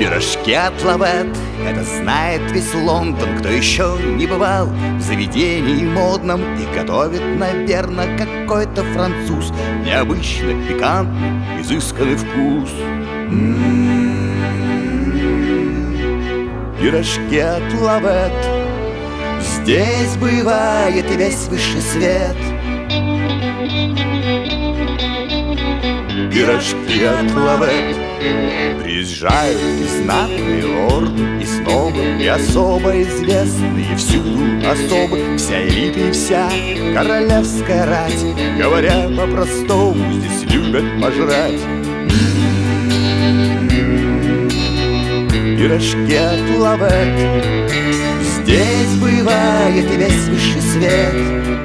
Пирожки от Лавет — это знает весь Лондон. Кто еще не бывал в заведении модном и готовит, наверное, какой-то француз. Необычно пикантный, изысканный вкус. Пирожки от Лавет. Здесь бывает и весь высший свет. Пирожки от Лавет. Приезжают и знатные лорды, и снобы, и особо известные всюду особы. Вся элита и вся королевская рать, говоря по-простому, здесь любят пожрать. Пирожки от Лавет. Здесь бывает и весь высший свет.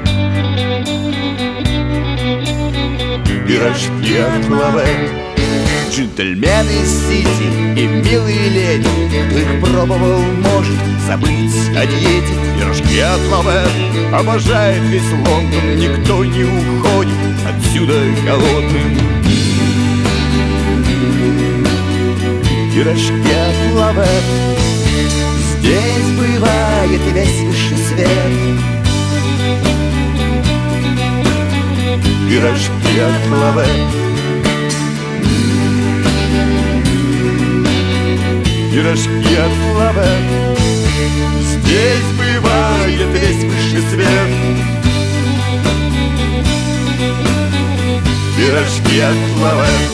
Пирожки от Лавет. Джентльмены из Сити и милые леди, кто их пробовал, может забыть о диете. Пирожки от Лавет обожает весь Лондон. Никто не уходит отсюда голодным. Пирожки от Лавет. Здесь бывает и весь высший свет. Пирожки от Лавет. Пирожки от Лавет. Здесь бывает весь высший свет. Пирожки от Лавет.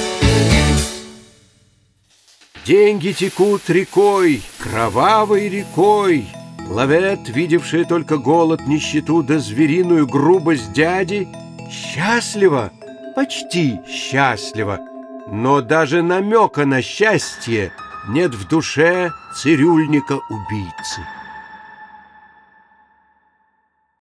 Деньги текут рекой, кровавой рекой. Лавет, видевшая только голод, нищету да звериную грубость дяди, счастлива, почти счастлива, но даже намека на счастье нет в душе цирюльника-убийцы.